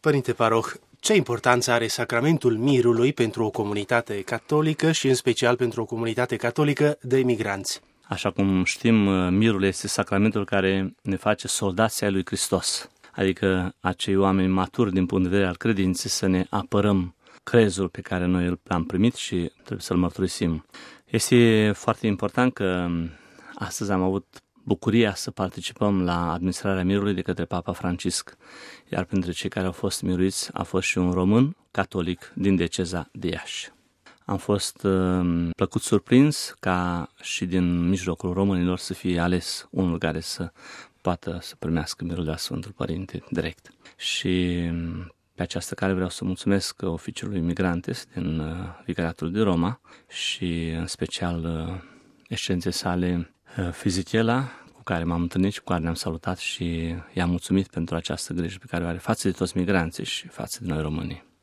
Părinte Paroh, ce importanță are sacramentul mirului pentru o comunitate catolică și în special pentru o comunitate catolică de emigranți? Așa cum știm, mirul este sacramentul care ne face soldați ai lui Hristos, adică acei oameni maturi din punct de vedere al credinței să ne apărăm crezul pe care noi l-am primit și trebuie să-l mărturisim. Este foarte important că astăzi am avut bucuria să participăm la administrarea mirului de către Papa Francisc, iar printre cei care au fost miruiți a fost și un român catolic din dieceza de Iași. Am fost plăcut surprins ca și din mijlocul românilor să fie ales unul care să poată să primească mirul de la Sfântul Părinte direct. Și pe această cale vreau să mulțumesc oficiului Migrantes din Vicariatul de Roma și în special excelenței sale Fisichella, cu care m-am întâlnit și cu care ne-am salutat și i-am mulțumit pentru această grijă pe care o are față de toți migranții și față de noi românii.